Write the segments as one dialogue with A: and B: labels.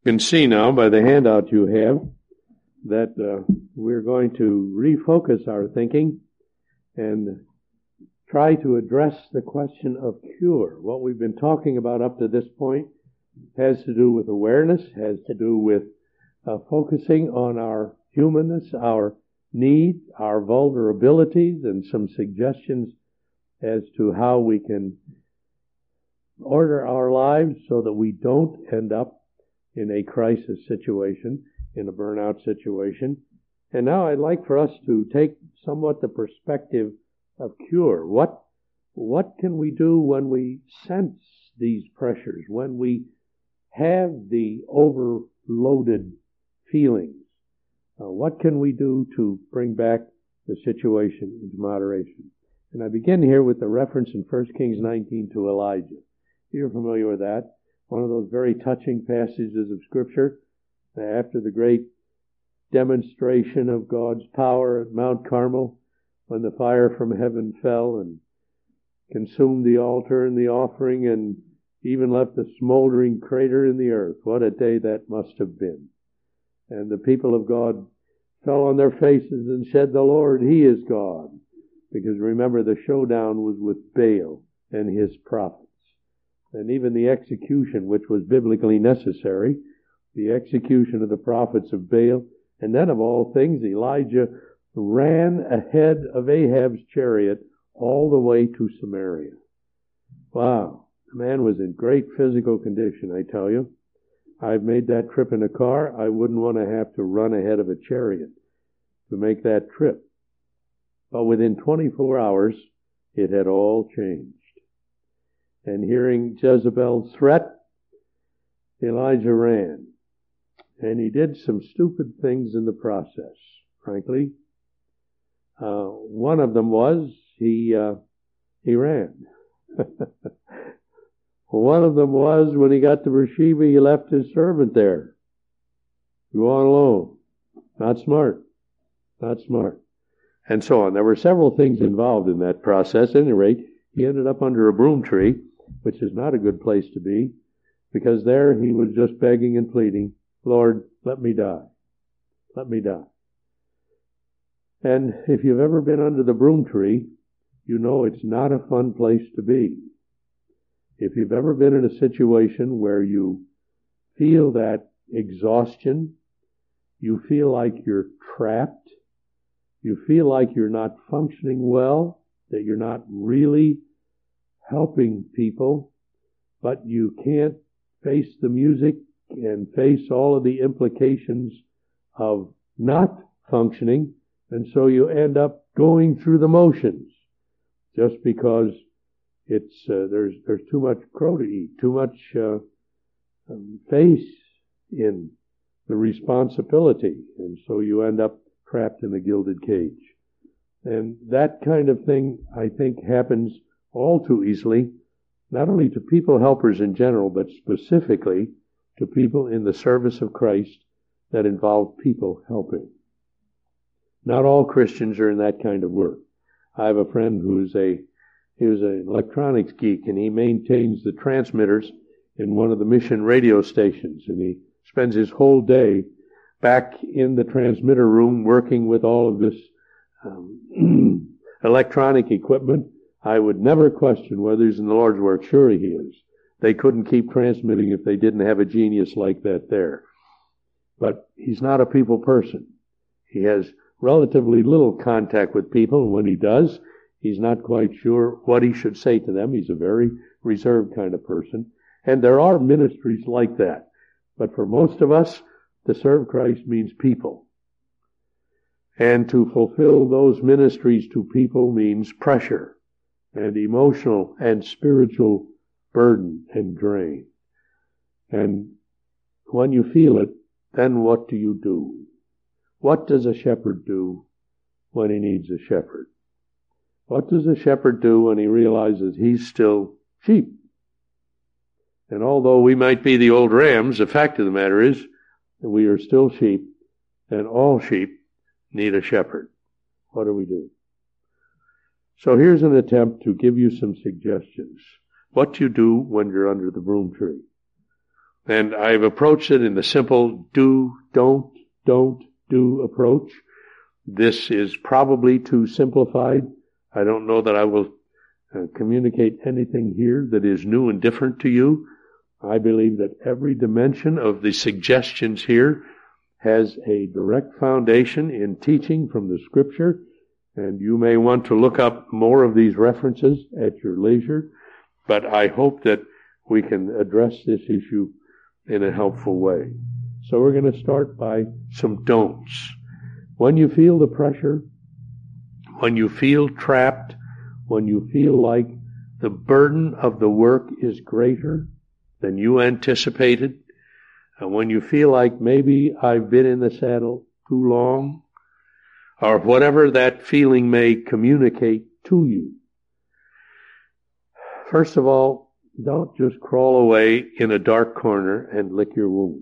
A: You can see now by the handout you have that we're going to refocus our thinking and try to address the question of cure. What we've been talking about up to this point has to do with awareness, has to do with focusing on our humanness, our needs, our vulnerabilities, and some suggestions as to how we can order our lives so that we don't end up in a crisis situation, in a burnout situation. And now I'd like for us to take somewhat the perspective of cure. What can we do when we sense these pressures, when we have the overloaded feelings? What can we do to bring back the situation into moderation? And I begin here with the reference in 1 Kings 19 to Elijah. You're familiar with that. One of those very touching passages of Scripture. After the great demonstration of God's power at Mount Carmel, when the fire from heaven fell and consumed the altar and the offering and even left a smoldering crater in the earth. What a day that must have been. And the people of God fell on their faces and said, "The Lord, He is God." Because remember, the showdown was with Baal and his prophets. And even the execution, which was biblically necessary, the execution of the prophets of Baal. And then of all things, Elijah ran ahead of Ahab's chariot all the way to Samaria. Wow. The man was in great physical condition, I tell you. I've made that trip in a car. I wouldn't want to have to run ahead of a chariot to make that trip. But within 24 hours, it had all changed. And hearing Jezebel's threat, Elijah ran. And he did some stupid things in the process, frankly. One of them was he ran. One of them was when he got to Beersheba, he left his servant there. Go on alone. Not smart. Not smart. And so on. There were several things involved in that process. At any rate, he ended up under a broom tree, which is not a good place to be, because there he was just begging and pleading, "Lord, let me die. Let me die." And if you've ever been under the broom tree, you know it's not a fun place to be. If you've ever been in a situation where you feel that exhaustion, you feel like you're trapped, you feel like you're not functioning well, that you're not really helping people, but you can't face the music and face all of the implications of not functioning, and so you end up going through the motions just because it's there's too much crow to eat, too much face in the responsibility, and so you end up trapped in a gilded cage. And that kind of thing, I think, happens all too easily, not only to people helpers in general, but specifically to people in the service of Christ that involve people helping. Not all Christians are in that kind of work. I have a friend who's an electronics geek, and he maintains the transmitters in one of the mission radio stations, and he spends his whole day back in the transmitter room working with all of this electronic equipment. I would never question whether he's in the Lord's work. Sure he is. They couldn't keep transmitting if they didn't have a genius like that there. But he's not a people person. He has relatively little contact with people, and when he does, he's not quite sure what he should say to them. He's a very reserved kind of person. And there are ministries like that. But for most of us, to serve Christ means people. And to fulfill those ministries to people means pressure and emotional and spiritual burden and drain. And when you feel it, then what do you do? What does a shepherd do when he needs a shepherd? What does a shepherd do when he realizes he's still sheep? And although we might be the old rams, the fact of the matter is that we are still sheep, and all sheep need a shepherd. What do we do? So here's an attempt to give you some suggestions. What you do when you're under the broom tree. And I've approached it in the simple do, don't, do approach. This is probably too simplified. I don't know that I will communicate anything here that is new and different to you. I believe that every dimension of the suggestions here has a direct foundation in teaching from the Scripture, and you may want to look up more of these references at your leisure, but I hope that we can address this issue in a helpful way. So we're going to start by some don'ts. When you feel the pressure, when you feel trapped, when you feel like the burden of the work is greater than you anticipated, and when you feel like maybe I've been in the saddle too long, or whatever that feeling may communicate to you, first of all, don't just crawl away in a dark corner and lick your wounds.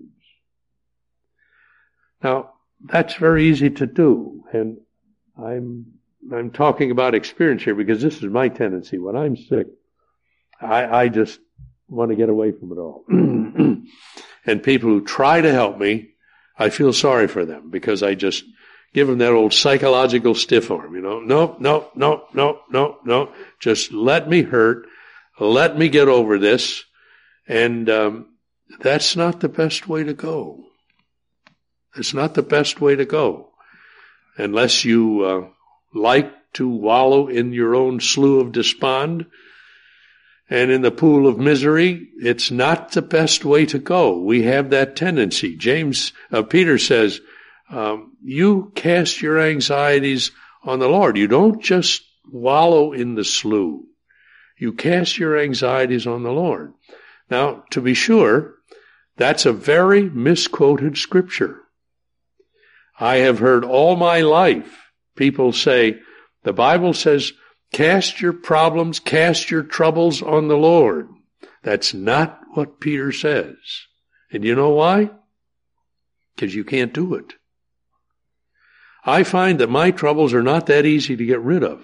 A: Now, that's very easy to do, and I'm talking about experience here because this is my tendency. When I'm sick, I just want to get away from it all. And people who try to help me, I feel sorry for them because I just give them that old psychological stiff arm, No. Just let me hurt. Let me get over this. And that's not the best way to go. It's not the best way to go. Unless you like to wallow in your own slough of despond and in the pool of misery, it's not the best way to go. We have that tendency. Peter says, you cast your anxieties on the Lord. You don't just wallow in the slough. You cast your anxieties on the Lord. Now, to be sure, that's a very misquoted scripture. I have heard all my life people say, the Bible says, cast your problems, cast your troubles on the Lord. That's not what Peter says. And you know why? Because you can't do it. I find that my troubles are not that easy to get rid of.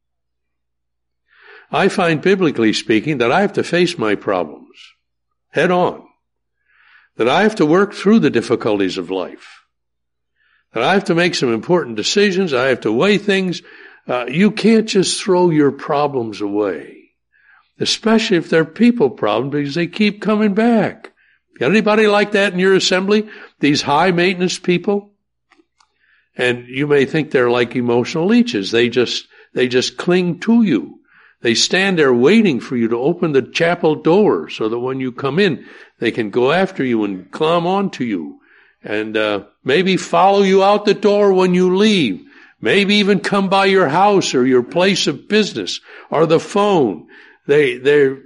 A: I find, biblically speaking, that I have to face my problems head on. That I have to work through the difficulties of life. That I have to make some important decisions. I have to weigh things. You can't just throw your problems away, especially if they're people problems, because they keep coming back. Got anybody like that in your assembly? These high-maintenance people? And you may think they're like emotional leeches. They just cling to you. They stand there waiting for you to open the chapel door so that when you come in, they can go after you and climb onto you and maybe follow you out the door when you leave. Maybe even come by your house or your place of business or the phone. When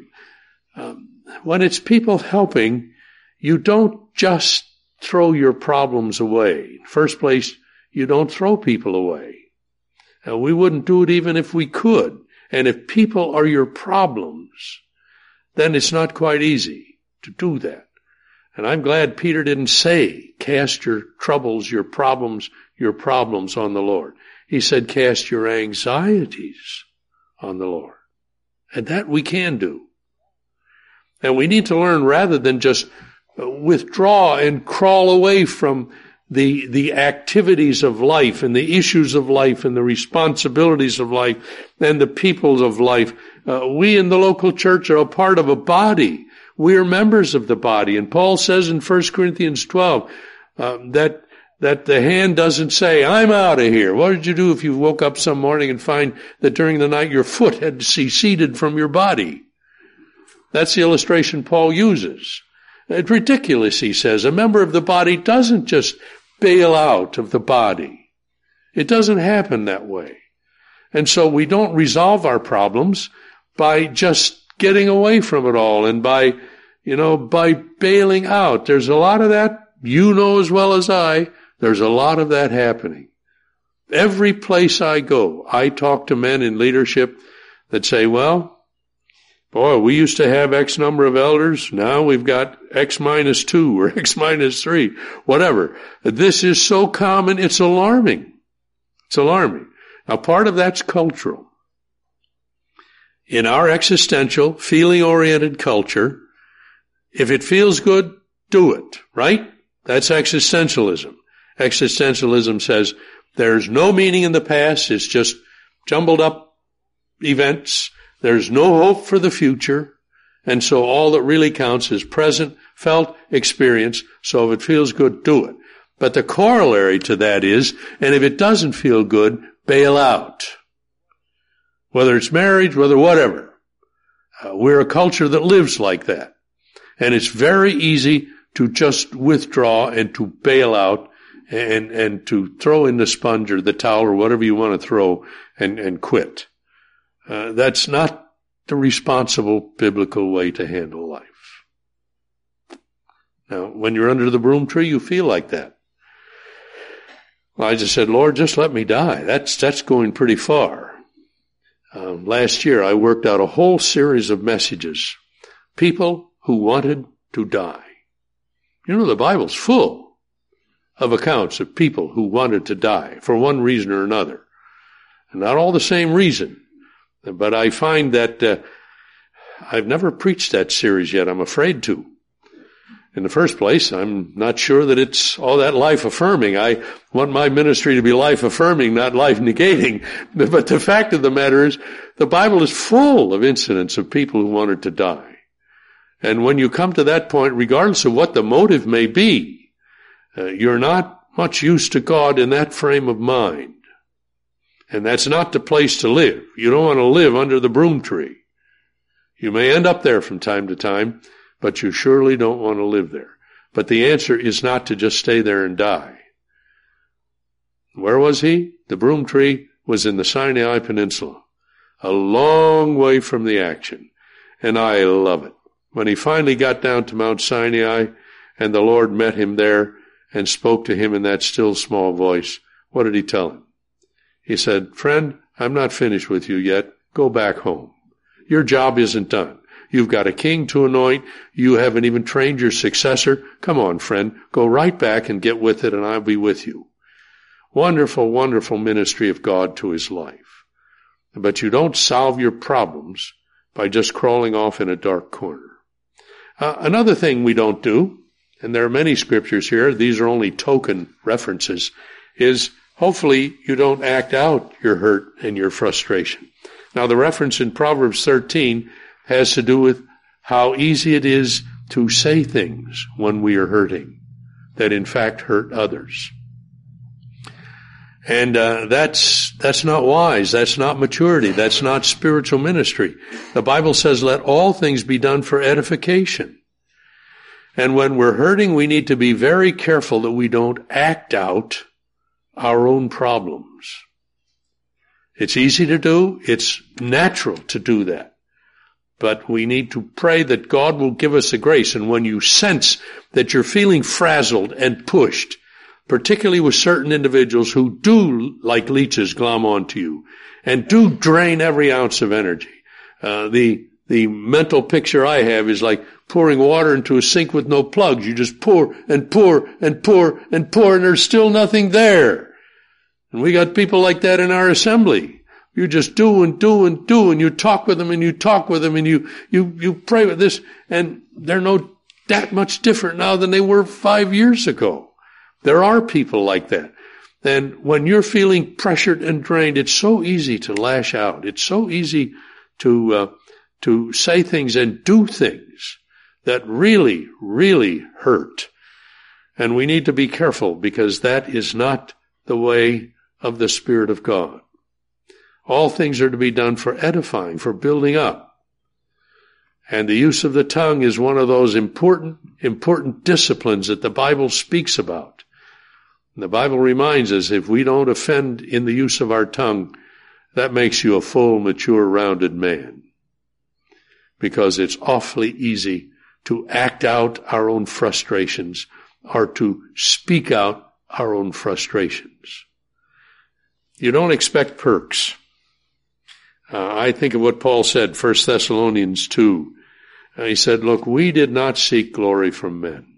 A: it's people helping, you don't just throw your problems away. First place, you don't throw people away. We wouldn't do it even if we could. And if people are your problems, then it's not quite easy to do that. And I'm glad Peter didn't say, cast your troubles, your problems on the Lord. He said, cast your anxieties on the Lord. And that we can do. And we need to learn rather than just withdraw and crawl away from the activities of life and the issues of life and the responsibilities of life and the peoples of life. We in the local church are a part of a body. We are members of the body. And Paul says in 1 Corinthians 12 that the hand doesn't say, I'm out of here. What did you do if you woke up some morning and find that during the night your foot had seceded from your body? That's the illustration Paul uses. It's ridiculous, he says. A member of the body doesn't just bail out of the body. It doesn't happen that way. And so we don't resolve our problems by just getting away from it all and by bailing out. There's a lot of that, you know as well as I, there's a lot of that happening. Every place I go, I talk to men in leadership that say, well, boy, we used to have X number of elders. Now we've got X minus 2 or X minus 3, whatever. This is so common, it's alarming. It's alarming. Now, part of that's cultural. In our existential, feeling-oriented culture, if it feels good, do it, right? That's existentialism. Existentialism says there's no meaning in the past. It's just jumbled up events. There's no hope for the future. And so all that really counts is present, felt, experience. So if it feels good, do it. But the corollary to that is, and if it doesn't feel good, bail out. Whether it's marriage, whether whatever. We're a culture that lives like that. And it's very easy to just withdraw and to bail out and to throw in the sponge or the towel or whatever you want to throw and quit. That's not the responsible biblical way to handle life. Now, when you're under the broom tree, you feel like that. Well, I just said, Lord, just let me die. That's going pretty far. Last year, I worked out a whole series of messages. People who wanted to die. You know, the Bible's full of accounts of people who wanted to die for one reason or another. And not all the same reason. But I find that I've never preached that series yet. I'm afraid to. In the first place, I'm not sure that it's all that life-affirming. I want my ministry to be life-affirming, not life-negating. But the fact of the matter is, the Bible is full of incidents of people who wanted to die. And when you come to that point, regardless of what the motive may be, you're not much use to God in that frame of mind. And that's not the place to live. You don't want to live under the broom tree. You may end up there from time to time, but you surely don't want to live there. But the answer is not to just stay there and die. Where was he? The broom tree was in the Sinai Peninsula, a long way from the action. And I love it. When he finally got down to Mount Sinai and the Lord met him there and spoke to him in that still small voice, what did he tell him? He said, friend, I'm not finished with you yet. Go back home. Your job isn't done. You've got a king to anoint. You haven't even trained your successor. Come on, friend. Go right back and get with it, and I'll be with you. Wonderful, wonderful ministry of God to his life. But you don't solve your problems by just crawling off in a dark corner. Another thing we don't do, and there are many scriptures here, these are only token references, is hopefully you don't act out your hurt and your frustration. Now the reference in Proverbs 13 has to do with how easy it is to say things when we are hurting that in fact hurt others. And that's not wise. That's not maturity. That's not spiritual ministry. The Bible says, let all things be done for edification. And when we're hurting, we need to be very careful that we don't act out our own problems. It's easy to do. It's natural to do that. But we need to pray that God will give us the grace. And when you sense that you're feeling frazzled and pushed, particularly with certain individuals who do, like leeches, glom onto you and do drain every ounce of energy. The mental picture I have is like pouring water into a sink with no plugs. You just pour and pour and pour and pour, and there's still nothing there. And we got people like that in our assembly. You just do and do and do, and you talk with them and you talk with them and you pray with this, and they're no that much different now than they were 5 years ago. There are people like that. And when you're feeling pressured and drained, it's so easy to lash out. It's so easy to say things and do things that really, really hurt. And we need to be careful, because that is not the way of the Spirit of God. All things are to be done for edifying, for building up. And the use of the tongue is one of those important disciplines that the Bible speaks about. And the Bible reminds us, if we don't offend in the use of our tongue, that makes you a full, mature, rounded man. Because it's awfully easy to act out our own frustrations or to speak out our own frustrations. You don't expect perks. I think of what Paul said, 1 Thessalonians 2. He said, look, we did not seek glory from men.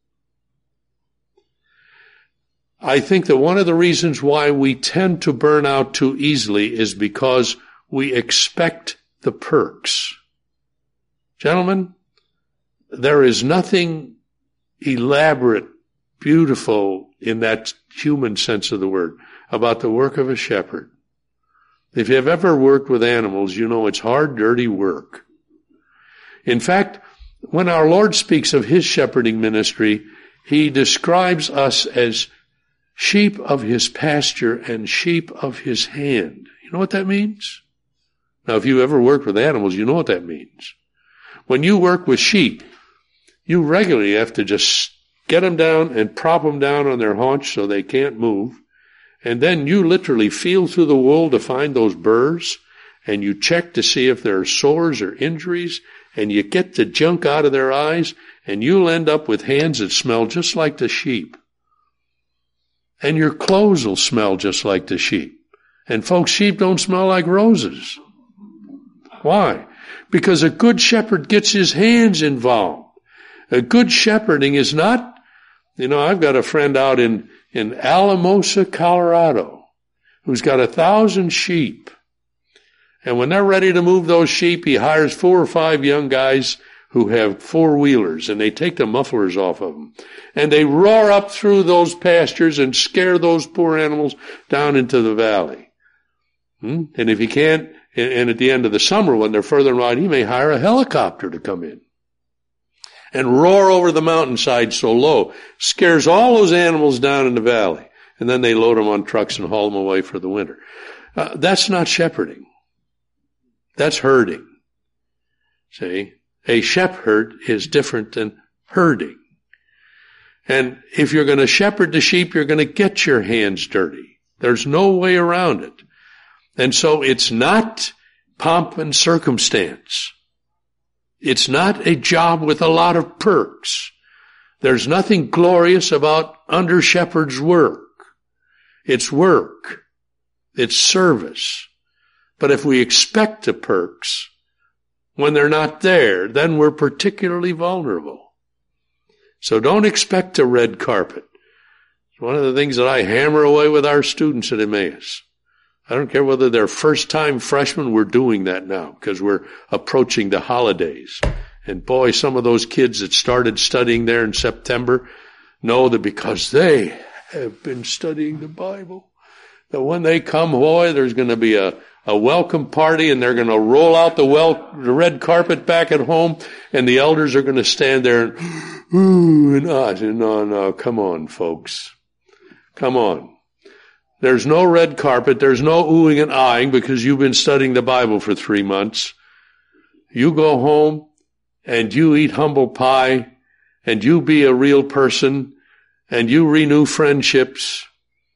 A: I think that one of the reasons why we tend to burn out too easily is because we expect the perks. Gentlemen, there is nothing elaborate, beautiful, in that human sense of the word, about the work of a shepherd. If you've ever worked with animals, you know it's hard, dirty work. In fact, when our Lord speaks of his shepherding ministry, he describes us as sheep of his pasture and sheep of his hand. You know what that means? Now, if you ever worked with animals, you know what that means. When you work with sheep, you regularly have to just get them down and prop them down on their haunch so they can't move. And then you literally feel through the wool to find those burrs, and you check to see if there are sores or injuries, and you get the junk out of their eyes, and you'll end up with hands that smell just like the sheep. And your clothes will smell just like the sheep. And folks, sheep don't smell like roses. Why? Because a good shepherd gets his hands involved. A good shepherding is not, I've got a friend out in Alamosa, Colorado, who's got 1,000 sheep. And when they're ready to move those sheep, he hires 4 or 5 young guys who have 4-wheelers, and they take the mufflers off of them. And they roar up through those pastures and scare those poor animals down into the valley. And if he can't, and at the end of the summer when they're further out, he may hire a helicopter to come in and roar over the mountainside so low, scares all those animals down in the valley. And then they load them on trucks and haul them away for the winter. That's not shepherding. That's herding. See? A shepherd is different than herding. And if you're going to shepherd the sheep, you're going to get your hands dirty. There's no way around it. And so it's not pomp and circumstance. It's not a job with a lot of perks. There's nothing glorious about under shepherd's work. It's work. It's service. But if we expect the perks, when they're not there, then we're particularly vulnerable. So don't expect a red carpet. It's one of the things that I hammer away with our students at Emmaus. I don't care whether they're first-time freshmen, we're doing that now because we're approaching the holidays. And boy, some of those kids that started studying there in September know that because they have been studying the Bible, that when they come, boy, there's going to be a welcome party, and they're going to roll out the red carpet back at home, and the elders are going to stand there and, ooh, and ah, no, come on, folks. Come on. There's no red carpet. There's no oohing and eyeing because you've been studying the Bible for 3 months. You go home and you eat humble pie and you be a real person and you renew friendships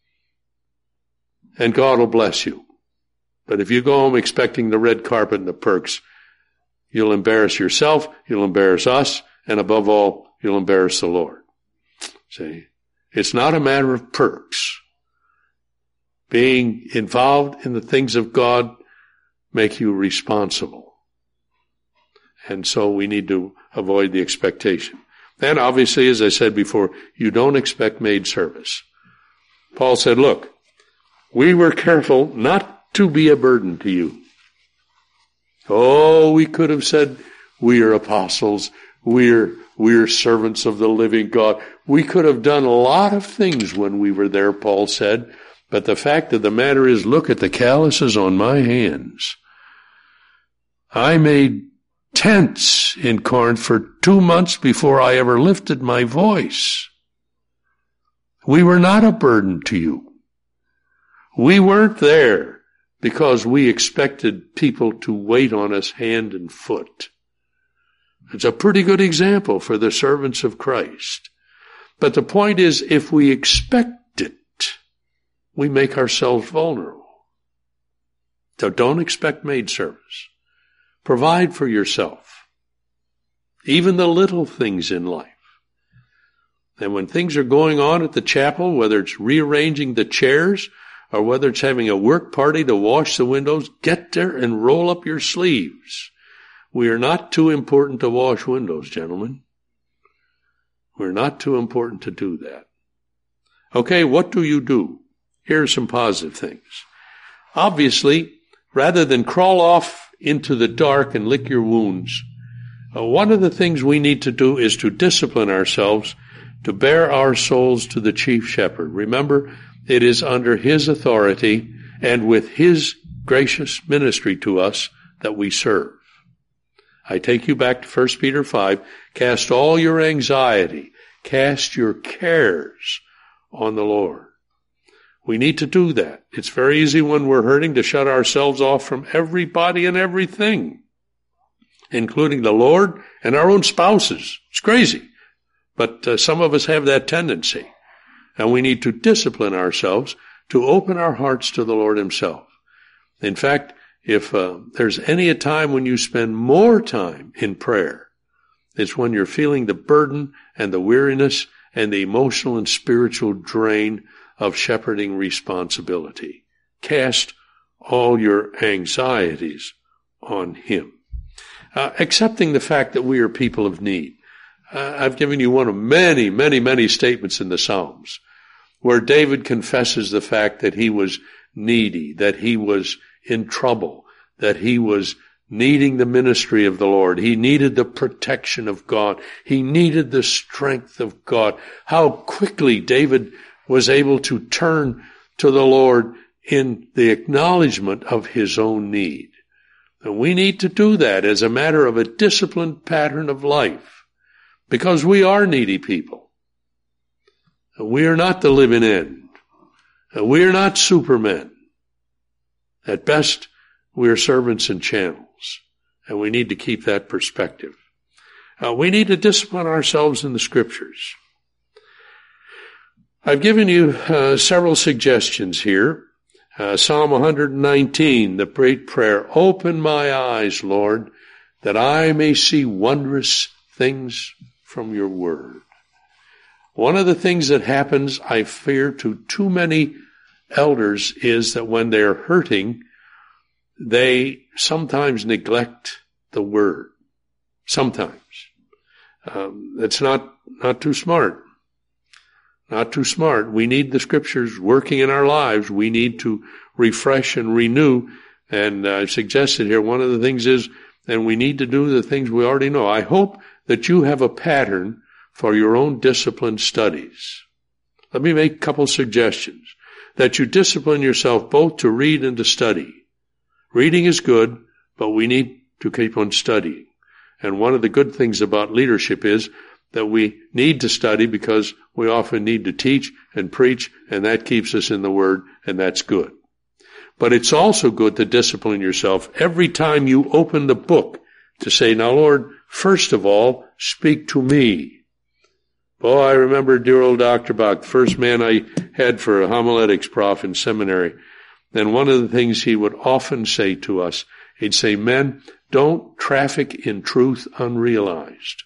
A: and God will bless you. But if you go home expecting the red carpet and the perks, you'll embarrass yourself, you'll embarrass us, and above all, you'll embarrass the Lord. See? It's not a matter of perks. Being involved in the things of God make you responsible. And so we need to avoid the expectation. And obviously, as I said before, you don't expect maid service. Paul said, look, we were careful not to be a burden to you. Oh, we could have said, we are apostles, we're servants of the living God. We could have done a lot of things when we were there, Paul said. But the fact of the matter is, look at the calluses on my hands. I made tents in Corinth for 2 months before I ever lifted my voice. We were not a burden to you. We weren't there because we expected people to wait on us hand and foot. It's a pretty good example for the servants of Christ. But the point is, if we expect it, we make ourselves vulnerable. So don't expect maid service. Provide for yourself. Even the little things in life. And when things are going on at the chapel, whether it's rearranging the chairs or whether it's having a work party to wash the windows, get there and roll up your sleeves. We are not too important to wash windows, gentlemen. We're not too important to do that. Okay, what do you do? Here are some positive things. Obviously, rather than crawl off into the dark and lick your wounds, one of the things we need to do is to discipline ourselves to bear our souls to the chief shepherd. Remember, it is under his authority and with his gracious ministry to us that we serve. I take you back to 1 Peter 5. Cast all your anxiety, cast your cares on the Lord. We need to do that. It's very easy when we're hurting to shut ourselves off from everybody and everything, including the Lord and our own spouses. It's crazy. But some of us have that tendency. And we need to discipline ourselves to open our hearts to the Lord himself. In fact, if there's any a time when you spend more time in prayer, it's when you're feeling the burden and the weariness and the emotional and spiritual drain of shepherding responsibility. Cast all your anxieties on him. Accepting the fact that we are people of need. I've given you one of many, many, many statements in the Psalms where David confesses the fact that he was needy, that he was in trouble, that he was needing the ministry of the Lord. He needed the protection of God. He needed the strength of God. How quickly David was able to turn to the Lord in the acknowledgement of his own need. And we need to do that as a matter of a disciplined pattern of life, because we are needy people. We are not the living end. We are not supermen. At best, we are servants and channels, and we need to keep that perspective. We need to discipline ourselves in the Scriptures. I've given you several suggestions here. Psalm 119, the great prayer, open my eyes, Lord, that I may see wondrous things from your word. One of the things that happens, I fear, to too many elders is that when they're hurting, they sometimes neglect the word. Sometimes. It's not too smart. Not too smart. We need the Scriptures working in our lives. We need to refresh and renew. And I've suggested here, one of the things is, and we need to do the things we already know. I hope that you have a pattern for your own disciplined studies. Let me make a couple suggestions. That you discipline yourself both to read and to study. Reading is good, but we need to keep on studying. And one of the good things about leadership is that we need to study because we often need to teach and preach, and that keeps us in the Word, and that's good. But it's also good to discipline yourself every time you open the book to say, now, Lord, first of all, speak to me. Oh, I remember dear old Dr. Bach, the first man I had for a homiletics prof in seminary. And one of the things he would often say to us, he'd say, men, don't traffic in truth unrealized.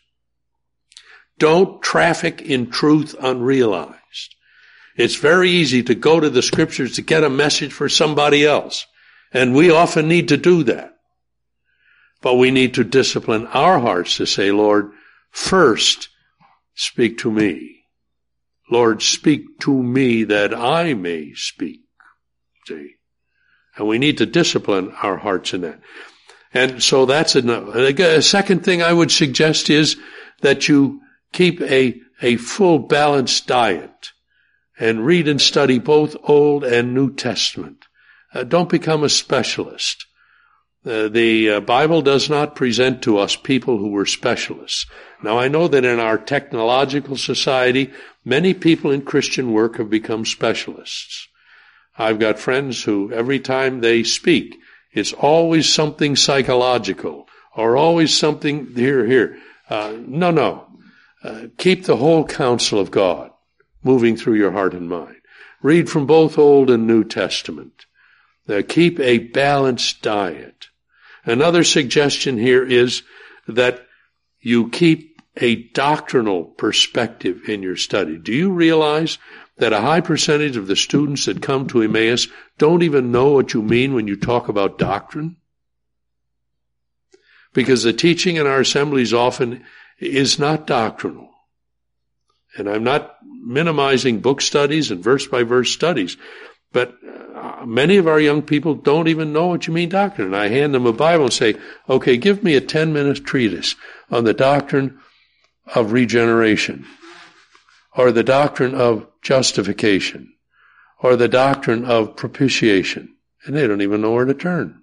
A: Don't traffic in truth unrealized. It's very easy to go to the Scriptures to get a message for somebody else. And we often need to do that. But we need to discipline our hearts to say, Lord, first, speak to me. Lord, speak to me that I may speak. See? And we need to discipline our hearts in that. And so that's enough. A second thing I would suggest is that you keep a full balanced diet and read and study both Old and New Testament. Don't become a specialist. The Bible does not present to us people who were specialists. Now, I know that in our technological society, many people in Christian work have become specialists. I've got friends who, every time they speak, it's always something psychological or always something here. No. Keep the whole counsel of God moving through your heart and mind. Read from both Old and New Testament. Keep a balanced diet. Another suggestion here is that you keep a doctrinal perspective in your study. Do you realize that a high percentage of the students that come to Emmaus don't even know what you mean when you talk about doctrine? Because the teaching in our assemblies often is not doctrinal. And I'm not minimizing book studies and verse-by-verse studies, but many of our young people don't even know what you mean doctrine. And I hand them a Bible and say, okay, give me a 10-minute treatise on the doctrine of regeneration. or the doctrine of justification, or the doctrine of propitiation, and they don't even know where to turn.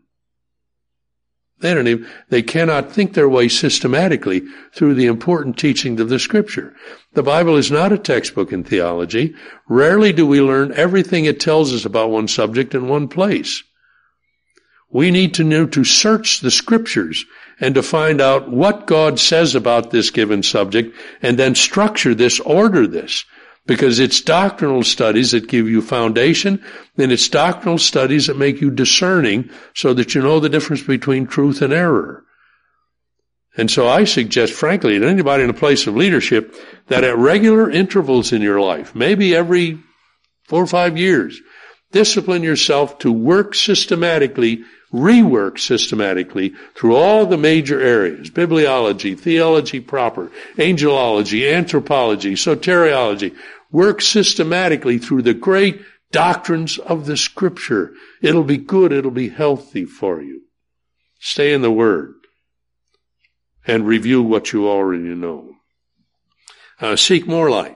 A: They cannot think their way systematically through the important teachings of the Scripture. The Bible is not a textbook in theology. Rarely do we learn everything it tells us about one subject in one place. We need to know to search the Scriptures and to find out what God says about this given subject, and then structure this, order this. Because it's doctrinal studies that give you foundation, and it's doctrinal studies that make you discerning so that you know the difference between truth and error. And so I suggest, frankly, to anybody in a place of leadership, that at regular intervals in your life, maybe every 4 or 5 years, discipline yourself to work systematically, rework systematically through all the major areas: bibliology, theology proper, angelology, anthropology, soteriology. Work systematically through the great doctrines of the Scripture. It'll be good. It'll be healthy for you. Stay in the Word and review what you already know. Seek more light.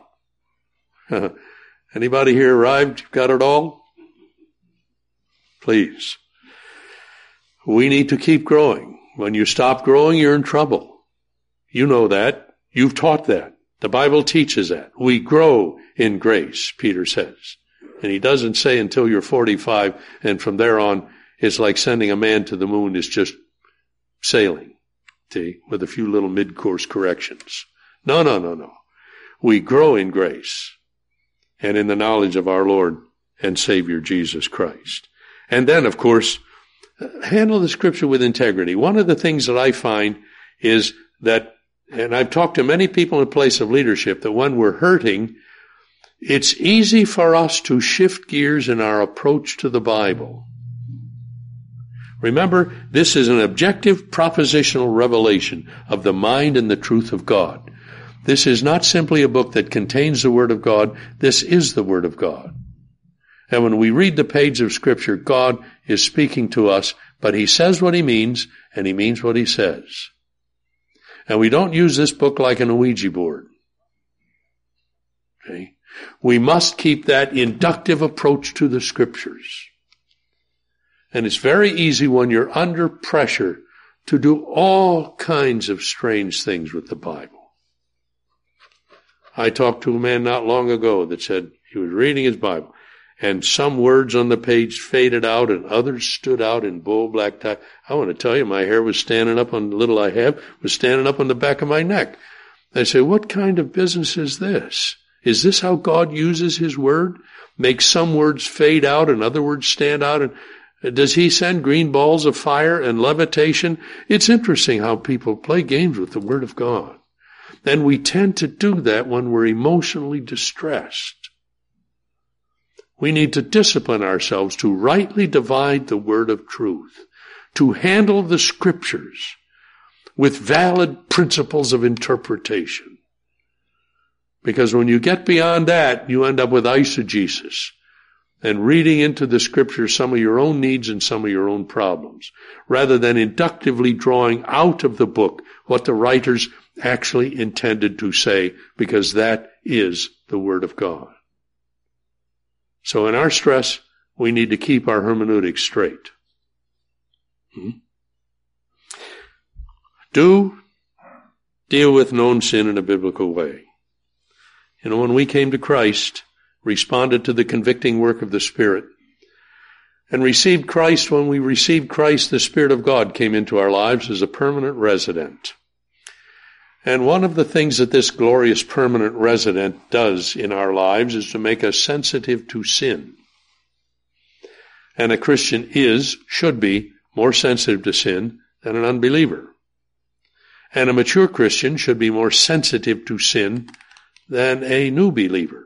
A: Anybody here arrived? You've got it all? Please. We need to keep growing. When you stop growing, you're in trouble. You know that. You've taught that. The Bible teaches that. We grow in grace, Peter says. And he doesn't say until you're 45, and from there on, it's like sending a man to the moon is just sailing, see, with a few little mid-course corrections. No. We grow in grace and in the knowledge of our Lord and Savior Jesus Christ. And then, of course, handle the Scripture with integrity. One of the things that I find is that, and I've talked to many people in a place of leadership, that when we're hurting, it's easy for us to shift gears in our approach to the Bible. Remember, this is an objective propositional revelation of the mind and the truth of God. This is not simply a book that contains the Word of God. This is the Word of God. And when we read the page of Scripture, God is speaking to us, but He says what He means, and He means what He says. And we don't use this book like an Ouija board. Okay? We must keep that inductive approach to the Scriptures. And it's very easy when you're under pressure to do all kinds of strange things with the Bible. I talked to a man not long ago that said he was reading his Bible, and some words on the page faded out and others stood out in bold black tie. I want to tell you, my hair was standing up on the little I have, was standing up on the back of my neck. I say, what kind of business is this? Is this how God uses His Word? Makes some words fade out and other words stand out? And does He send green balls of fire and levitation? It's interesting how people play games with the Word of God. And we tend to do that when we're emotionally distressed. We need to discipline ourselves to rightly divide the word of truth, to handle the Scriptures with valid principles of interpretation. Because when you get beyond that, you end up with eisegesis and reading into the Scriptures some of your own needs and some of your own problems, rather than inductively drawing out of the book what the writers actually intended to say, because that is the Word of God. So in our stress, we need to keep our hermeneutics straight. Do deal with known sin in a biblical way. You know, when we came to Christ, responded to the convicting work of the Spirit, and received Christ, when we received Christ, the Spirit of God came into our lives as a permanent resident. And one of the things that this glorious permanent resident does in our lives is to make us sensitive to sin. And a Christian should be more sensitive to sin than an unbeliever. And a mature Christian should be more sensitive to sin than a new believer.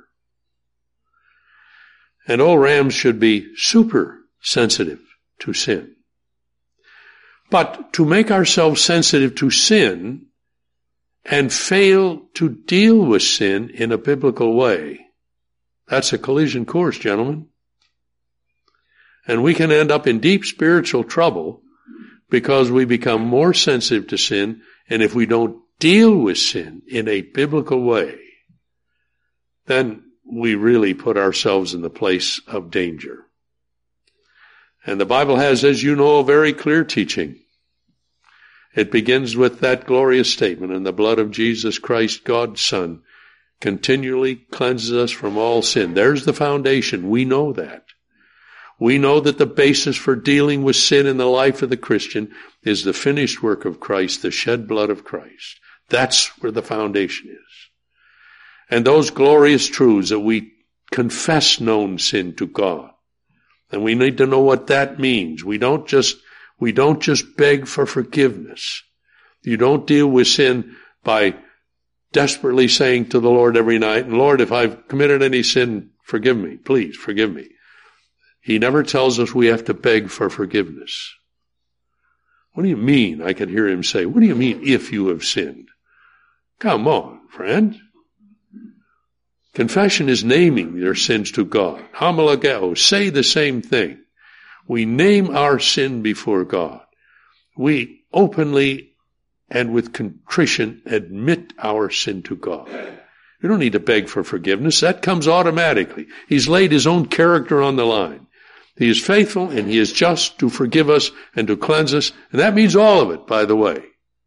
A: And old rams should be super sensitive to sin. But to make ourselves sensitive to sin and fail to deal with sin in a biblical way, that's a collision course, gentlemen. And we can end up in deep spiritual trouble because we become more sensitive to sin, and if we don't deal with sin in a biblical way, then we really put ourselves in the place of danger. And the Bible has, as you know, a very clear teaching. It begins with that glorious statement, "And the blood of Jesus Christ, God's Son, continually cleanses us from all sin." There's the foundation. We know that. We know that the basis for dealing with sin in the life of the Christian is the finished work of Christ, the shed blood of Christ. That's where the foundation is. And those glorious truths that we confess known sin to God. And we need to know what that means. We don't just beg for forgiveness. You don't deal with sin by desperately saying to the Lord every night, "Lord, if I've committed any sin, forgive me. Please forgive me." He never tells us we have to beg for forgiveness. "What do you mean?" I could hear him say. "What do you mean, if you have sinned?" Come on, friend. Confession is naming your sins to God. Homologeo, say the same thing. We name our sin before God. We openly and with contrition admit our sin to God. You don't need to beg for forgiveness. That comes automatically. He's laid his own character on the line. He is faithful and he is just to forgive us and to cleanse us. And that means all of it, by the way.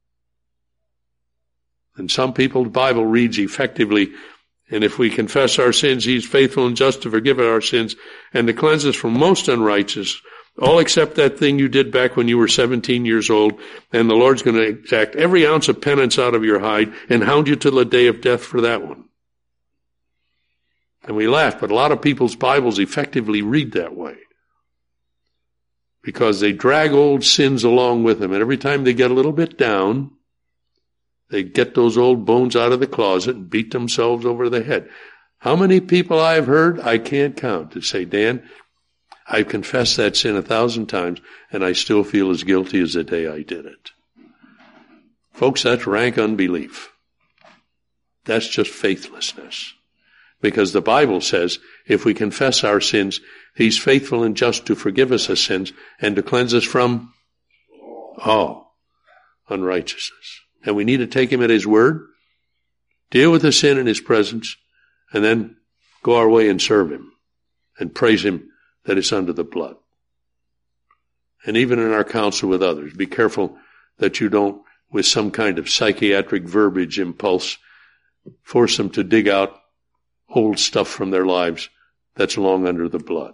A: And some people, the Bible reads effectively, "And if we confess our sins, he is faithful and just to forgive our sins and to cleanse us from most unrighteousness, all except that thing you did back when you were 17 years old, and the Lord's going to exact every ounce of penance out of your hide and hound you till the day of death for that one." And we laugh, but a lot of people's Bibles effectively read that way, because they drag old sins along with them, and every time they get a little bit down, they get those old bones out of the closet and beat themselves over the head. How many people I've heard, I can't count, to say, "Dan, I've confessed that sin 1,000 times, and I still feel as guilty as the day I did it." Folks, that's rank unbelief. That's just faithlessness. Because the Bible says, if we confess our sins, he's faithful and just to forgive us our sins and to cleanse us from all unrighteousness. And we need to take him at his word, deal with the sin in his presence, and then go our way and serve him and praise him that it's under the blood. And even in our counsel with others, be careful that you don't, with some kind of psychiatric verbiage impulse, force them to dig out old stuff from their lives that's long under the blood.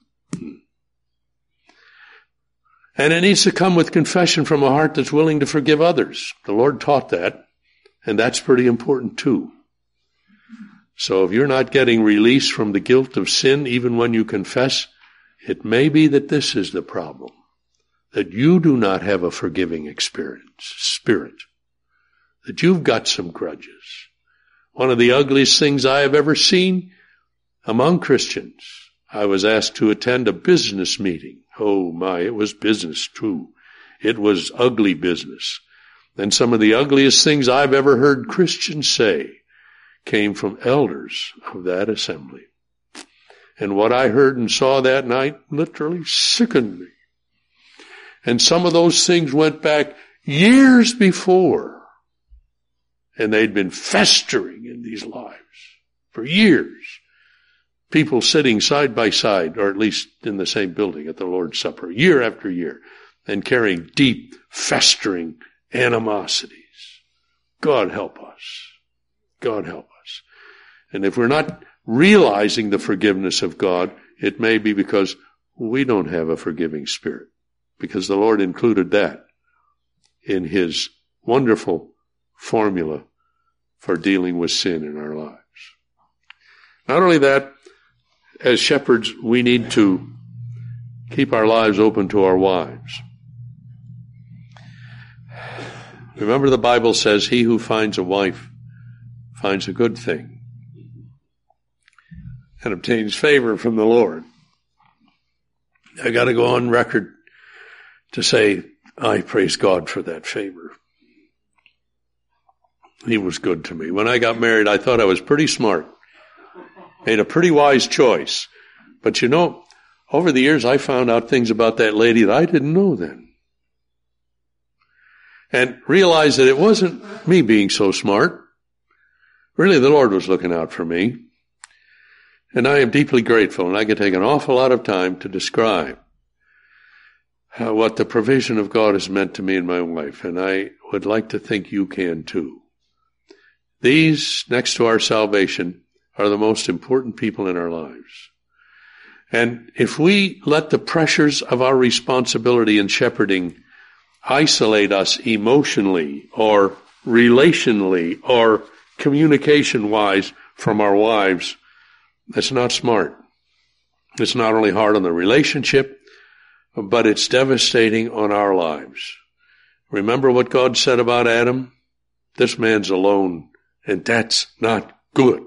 A: And it needs to come with confession from a heart that's willing to forgive others. The Lord taught that, and that's pretty important too. So if you're not getting release from the guilt of sin, even when you confess, it may be that this is the problem, that you do not have a forgiving spirit, that you've got some grudges. One of the ugliest things I have ever seen among Christians, I was asked to attend a business meeting. Oh my, it was business too. It was ugly business. And some of the ugliest things I've ever heard Christians say came from elders of that assembly. And what I heard and saw that night literally sickened me. And some of those things went back years before. And they'd been festering in these lives for years. People sitting side by side, or at least in the same building at the Lord's Supper, year after year, and carrying deep, festering animosities. God help us. God help us. And if we're not realizing the forgiveness of God, it may be because we don't have a forgiving spirit, because the Lord included that in his wonderful formula for dealing with sin in our lives. Not only that, as shepherds, we need to keep our lives open to our wives. Remember, the Bible says, he who finds a wife finds a good thing and obtains favor from the Lord. I got to go on record to say, I praise God for that favor. He was good to me. When I got married, I thought I was pretty smart. Made a pretty wise choice. But you know, over the years I found out things about that lady that I didn't know then. And realized that it wasn't me being so smart. Really, the Lord was looking out for me. And I am deeply grateful, and I could take an awful lot of time to describe what the provision of God has meant to me and my wife, and I would like to think you can too. These, next to our salvation, are the most important people in our lives. And if we let the pressures of our responsibility in shepherding isolate us emotionally or relationally or communication-wise from our wives, that's not smart. It's not only hard on the relationship, but it's devastating on our lives. Remember what God said about Adam? This man's alone, and that's not good.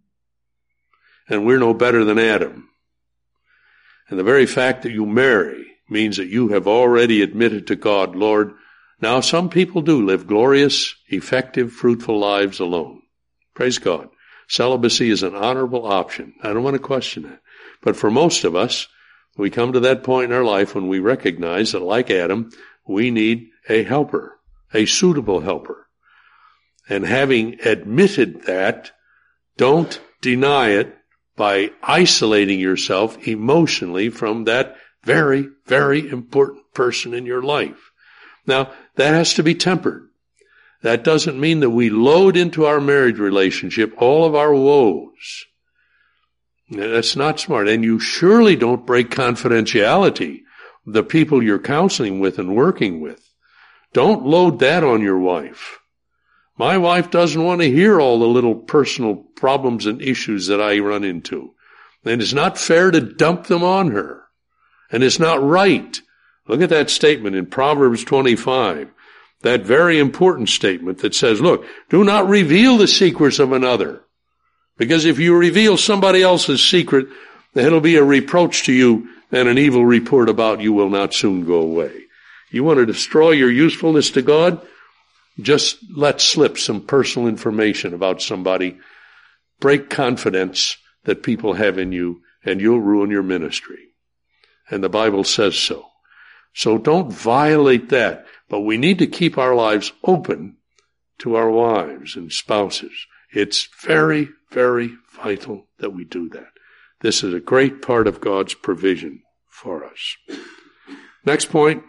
A: And we're no better than Adam. And the very fact that you marry means that you have already admitted to God, Lord, now some people do live glorious, effective, fruitful lives alone. Praise God. Celibacy is an honorable option. I don't want to question that. But for most of us, we come to that point in our life when we recognize that, like Adam, we need a helper, a suitable helper. And having admitted that, don't deny it by isolating yourself emotionally from that very, very important person in your life. Now, that has to be tempered. That doesn't mean that we load into our marriage relationship all of our woes. That's not smart. And you surely don't break confidentiality, the people you're counseling with and working with. Don't load that on your wife. My wife doesn't want to hear all the little personal problems and issues that I run into. And it's not fair to dump them on her. And it's not right. Look at that statement in Proverbs 25. That very important statement that says, look, do not reveal the secrets of another. Because if you reveal somebody else's secret, it'll be a reproach to you, and an evil report about you will not soon go away. You want to destroy your usefulness to God? Just let slip some personal information about somebody. Break confidence that people have in you, and you'll ruin your ministry. And the Bible says so. So don't violate that. But we need to keep our lives open to our wives and spouses. It's very, very vital that we do that. This is a great part of God's provision for us. Next point,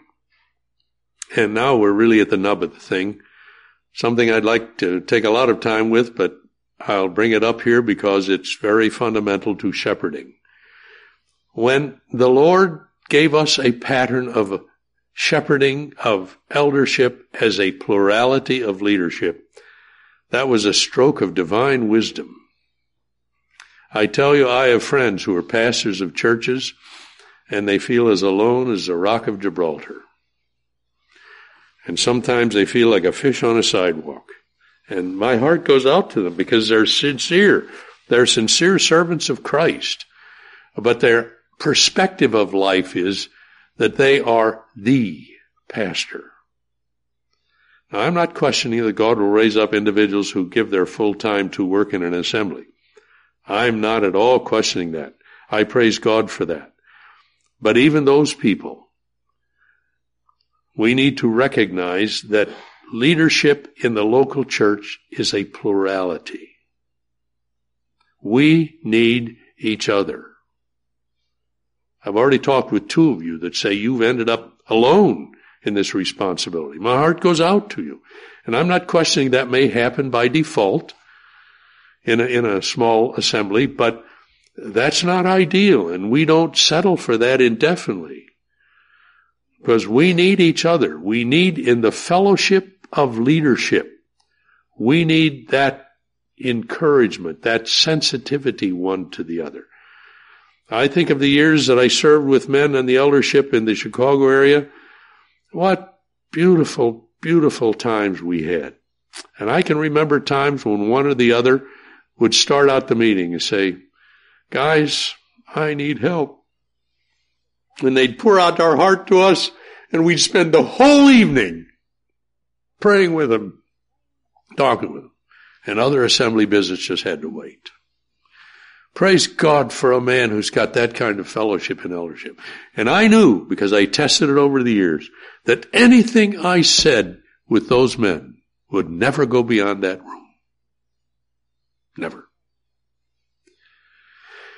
A: and now we're really at the nub of the thing, something I'd like to take a lot of time with, but I'll bring it up here because it's very fundamental to shepherding. When the Lord gave us a pattern of shepherding, of eldership as a plurality of leadership, that was a stroke of divine wisdom. I tell you, I have friends who are pastors of churches, and they feel as alone as the Rock of Gibraltar. And sometimes they feel like a fish on a sidewalk. And my heart goes out to them because they're sincere. They're sincere servants of Christ. But their perspective of life is that they are the pastor. Now, I'm not questioning that God will raise up individuals who give their full time to work in an assembly. I'm not at all questioning that. I praise God for that. But even those people, we need to recognize that leadership in the local church is a plurality. We need each other. I've already talked with two of you that say you've ended up alone in this responsibility. My heart goes out to you. And I'm not questioning that may happen by default in a small assembly, but that's not ideal, and we don't settle for that indefinitely. Because we need each other. We need, in the fellowship of leadership, we need that encouragement, that sensitivity one to the other. I think of the years that I served with men in the eldership in the Chicago area. What beautiful, beautiful times we had. And I can remember times when one or the other would start out the meeting and say, guys, I need help. And they'd pour out their heart to us, and we'd spend the whole evening praying with them, talking with them. And other assembly visits just had to wait. Praise God for a man who's got that kind of fellowship and eldership. And I knew, because I tested it over the years, that anything I said with those men would never go beyond that room. Never.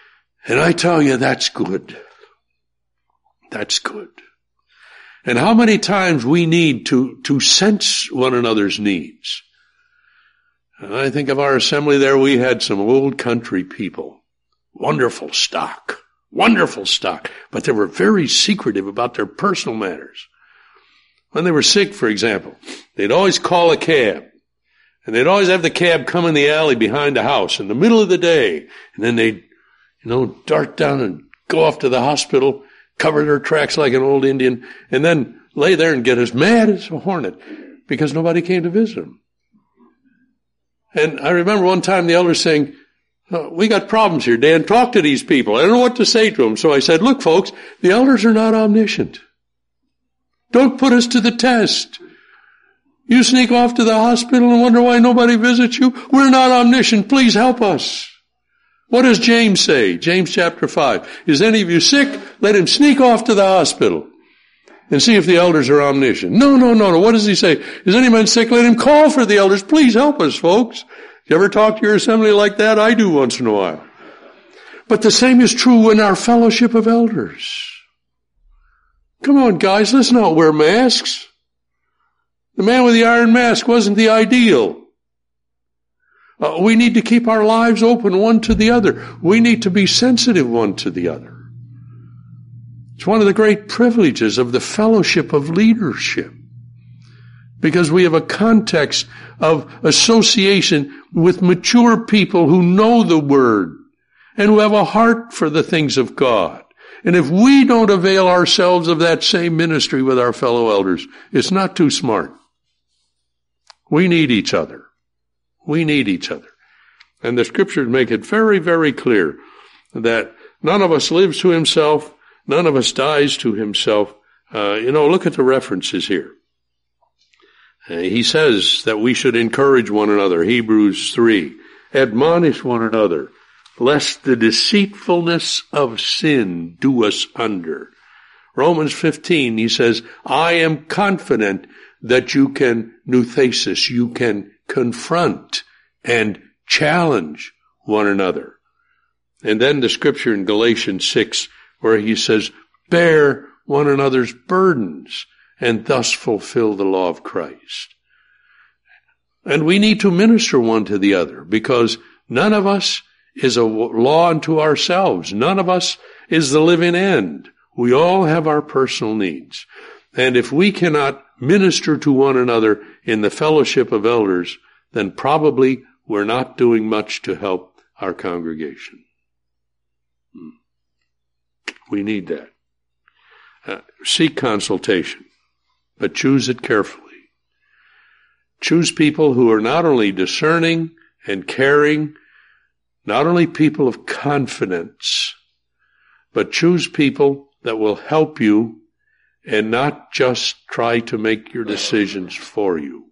B: And I tell you, that's good. That's good. And how many times we need to sense one another's needs. I think of our assembly there, we had some old country people. Wonderful stock. But they were very secretive about their personal matters. When they were sick, for example, they'd always call a cab. And they'd always have the cab come in the alley behind the house in the middle of the day. And then they'd, dart down and go off to the hospital, cover their tracks like an old Indian, and then lay there and get as mad as a hornet because nobody came to visit them. And I remember one time the elder saying, we got problems here, Dan. Talk to these people. I don't know what to say to them. So I said, look, folks, the elders are not omniscient. Don't put us to the test. You sneak off to the hospital and wonder why nobody visits you? We're not omniscient. Please help us. What does James say? James chapter 5. Is any of you sick? Let him sneak off to the hospital and see if the elders are omniscient. No. What does he say? Is any man sick? Let him call for the elders. Please help us, folks. You ever talk to your assembly like that? I do once in a while. But the same is true in our fellowship of elders. Come on, guys, let's not wear masks. The man with the iron mask wasn't the ideal. We need to keep our lives open one to the other. We need to be sensitive one to the other. It's one of the great privileges of the fellowship of leadership, because we have a context of association with mature people who know the Word and who have a heart for the things of God. And if we don't avail ourselves of that same ministry with our fellow elders, it's not too smart. We need each other. We need each other. And the scriptures make it very, very clear that none of us lives to himself, none of us dies to himself. Look at the references here. He says that we should encourage one another, Hebrews 3, admonish one another, lest the deceitfulness of sin do us under. Romans 15, he says, I am confident that you can nuthesis, you can confront and challenge one another. And then the scripture in Galatians 6, where he says, bear one another's burdens and thus fulfill the law of Christ. And we need to minister one to the other, because none of us is a law unto ourselves. None of us is the living end. We all have our personal needs. And if we cannot minister to one another in the fellowship of elders, then probably we're not doing much to help our congregation. We need that. Seek consultation, but choose it carefully. Choose people who are not only discerning and caring, not only people of confidence, but choose people that will help you and not just try to make your decisions for you.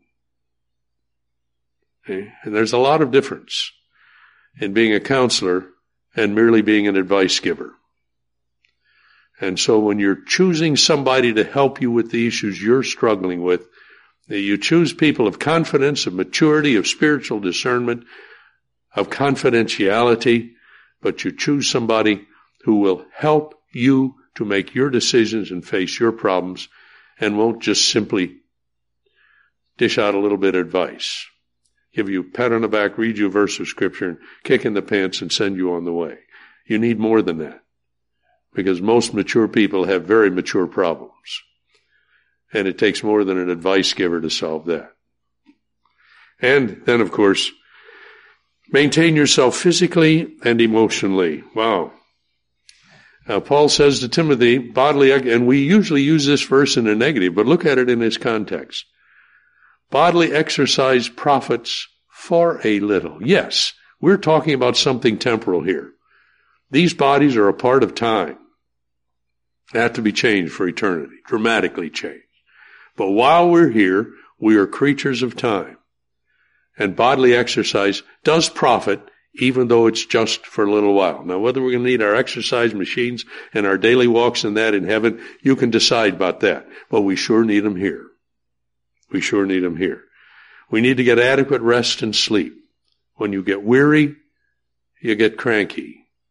B: Okay? And there's a lot of difference in being a counselor and merely being an advice giver. And so when you're choosing somebody to help you with the issues you're struggling with, you choose people of confidence, of maturity, of spiritual discernment, of confidentiality, but you choose somebody who will help you to make your decisions and face your problems, and won't just simply dish out a little bit of advice, give you a pat on the back, read you a verse of scripture, and kick in the pants and send you on the way. You need more than that, because most mature people have very mature problems, and it takes more than an advice giver to solve that. And then, of course, maintain yourself physically and emotionally. Wow. Paul says to Timothy, bodily, and we usually use this verse in a negative, but look at it in its context. Bodily exercise profits for a little. Yes, we're talking about something temporal here. These bodies are a part of time. They have to be changed for eternity, dramatically changed. But while we're here, we are creatures of time. And bodily exercise does profit, even though it's just for a little while. Now, whether we're going to need our exercise machines and our daily walks and that in heaven, you can decide about that. But we sure need them here. We sure need them here. We need to get adequate rest and sleep. When you get weary, you get cranky.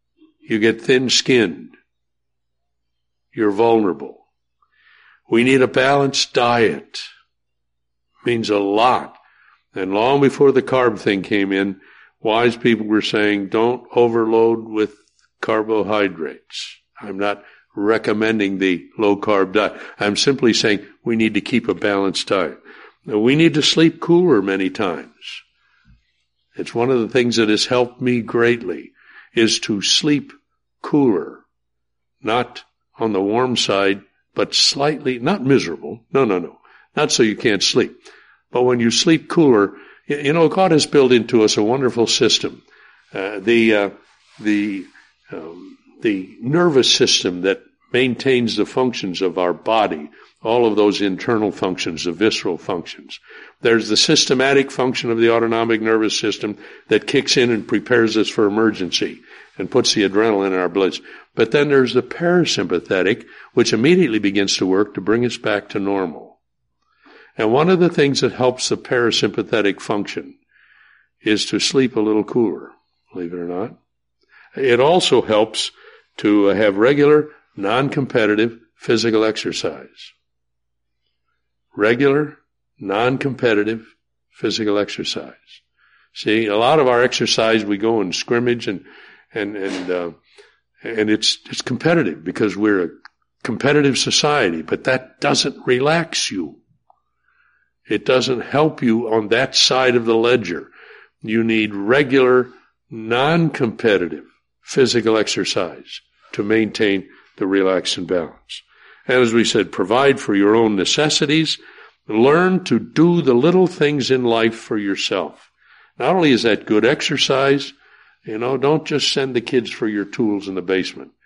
B: you get thin-skinned. You're vulnerable. We need a balanced diet. Means a lot. And long before the carb thing came in, wise people were saying, don't overload with carbohydrates. I'm not recommending the low-carb diet. I'm simply saying we need to keep a balanced diet. Now, we need to sleep cooler many times. It's one of the things that has helped me greatly, is to sleep cooler. Not on the warm side, but slightly, not miserable. No. Not so you can't sleep. But when you sleep cooler, you know, God has built into us a wonderful system. The nervous system that maintains the functions of our body, all of those internal functions, the visceral functions. There's the systematic function of the autonomic nervous system that kicks in and prepares us for emergency and puts the adrenaline in our bloods. But then there's the parasympathetic, which immediately begins to work to bring us back to normal. And one of the things that helps the parasympathetic function is to sleep a little cooler, believe it or not. It also helps to have regular, non-competitive physical exercise. Regular, non-competitive physical exercise. See, a lot of our exercise, we go and scrimmage and it's competitive because we're a competitive society, but that doesn't relax you. It doesn't help you on that side of the ledger. You need regular, non-competitive physical exercise to maintain the relax and balance. And as we said, provide for your own necessities. Learn to do the little things in life for yourself. Not only is that good exercise, you know, don't just send the kids for your tools in the basement.